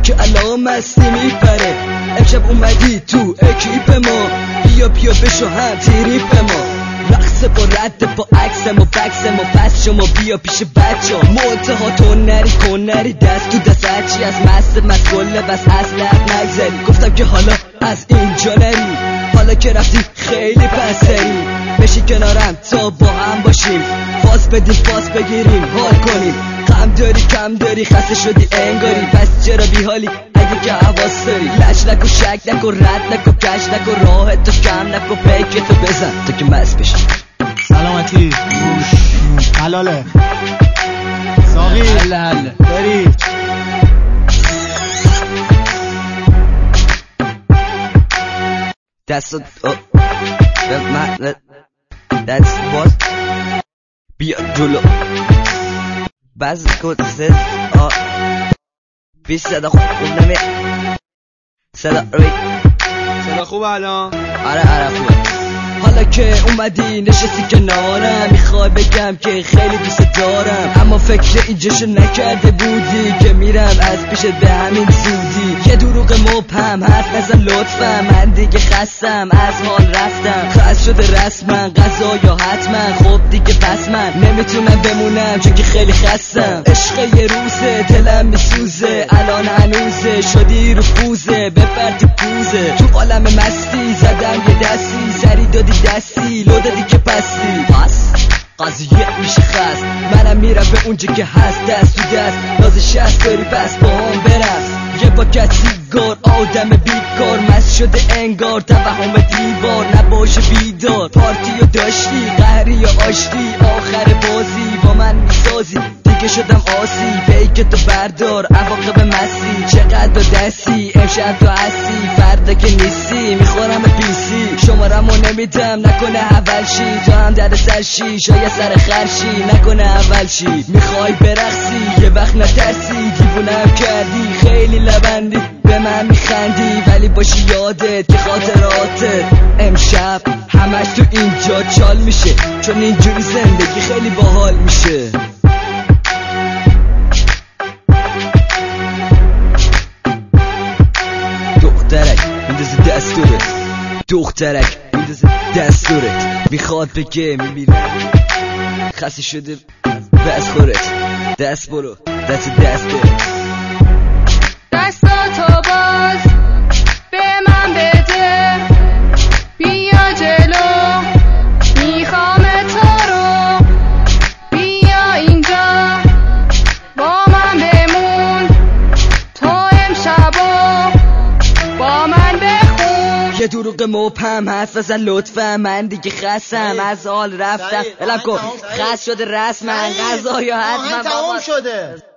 که الان مستی میپره. امشب اومدی تو اکیپ ما، بیا بشو هم تریپ ما. رقص با رد با عکسم و بکسم و پس شما بیا پیش بچه ها. منتها تو نری کن نری دست تو دست هرچی از مست گله بس اصلت نگذری. گفتم که حالا از اینجا نری، حالا که رفتی خیلی پسری. بشی کنارم تا با هم باشیم، فاز بدیم فاز بگیریم حال کنیم. غم داری کم داری خسته شدی انگاری، پس چرا بی حالی اگه که حواس داری؟ لج نکن شک نکن رد نکن کش نکن، راه تو کم نکن پیک تو بزن تا که مست بشی. سلامتی حلاله ساقی حله بری دست دست باز بیا جلو بز کن سز بیش صدا خوب نمی صدا روی صدا خوب الان؟ آره خوبه. حالا که اومدی نشستی کنارم، میخوای بگم که خیلی دوست دارم، اما فکر اینجاشو نکرده بودی که میرم از پیشت به همین زودی. یه دروغ مبهم حرف نزن لطفا، من دیگه خستم از حال رفتم. خست شده رسما غذا یا حتما، خب دیگه پس من نمیتونم بمونم چون که خیلی خستم. عشق یه روزه دلم میسوزه، الان هنوزه شدی رو پوزه بپر تو پوزه. تو عالم مستی زدم یه دستی، سری دادی دستی لو دادی که پستی. پس قضیه میشه خست، منم میرم به اونجا که هست دست تو دست. نازش هست داری بس با هم برس، یه پاکت سیگار آدم بیکار مست شده انگار توهم دیوار. نباشه بیدار پارتیو داشتی قهری یا آشتی، آخر بازی با من میسازی دیگه شدم آسی. پیک تو بردار عواقب مسی، چقدر دستی امشب تو هستی فردا که نیستی. میخورم پیسی شمارمو نمیدم نکنه اول شی، تو هم در سرشی شاید سر خرشی نکنه اول شی. میخوای برقصی یه وقت نترسی، دیوونم کردی خیلی لبندی به من میخندی، ولی باشی یادت که خاطراتت امشب همش تو اینجا چال میشه، چون اینجوری زندگی خیلی باحال میشه. دخترک میندازه دستورت، دخترک میندازه دستورت، میخواد بگه میبینم خسته شده بس خورت. دست برو دست دستاتو باز به من بده، بیا جلو میخوام تو رو، بیا اینجا با من بمون، تو امشبو با من بخون. یه دروغ مبهم حرف بزن لطفا، من دیگه خستم از حال رفتم. الان کن خست شده رسما غذا یا حتما تمام شده.